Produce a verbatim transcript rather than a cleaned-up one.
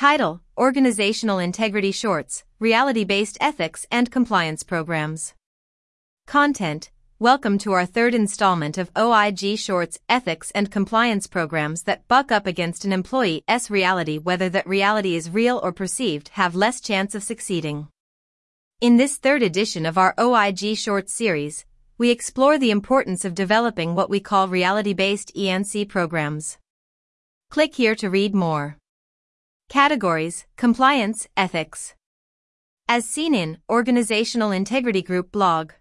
Title: Organizational Integrity Shorts, Reality-Based Ethics and Compliance Programs. Content: Welcome to our third installment of O I G Shorts Ethics and Compliance Programs that buck up against an employee's reality. Whether that reality is real or perceived, have less chance of succeeding. In this third edition of our O I G Shorts series, we explore the importance of developing what we call reality-based E N C programs. Click here to read more. Categories: Compliance, Ethics. As seen in Organizational Integrity Group blog.